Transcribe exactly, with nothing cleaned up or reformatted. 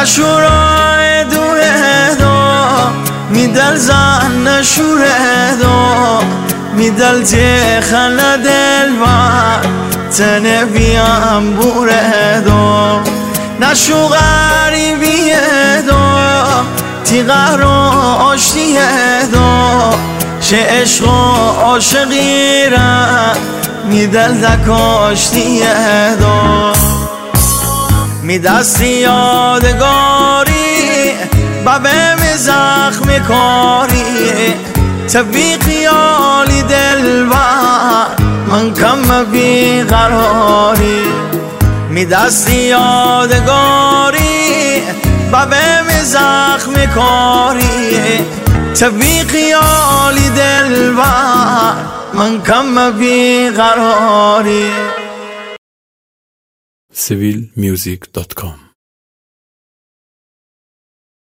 نشورای دوره دو میدل زن نشوره دو میدل تخل دل و تنبیم بوره دو نشو غریبیه دو تیغه رو آشتیه دو چه عشق و عاشقی را میدل دکاشتیه دو میدستی یادگاری ببه می زخم کاری تبی خیالی دل بر من کم بی قراری میدستی یادگاری ببه می زخم کاری تبی خیالی دل بر من کم بی قراری. سیویل میوزیک دات کام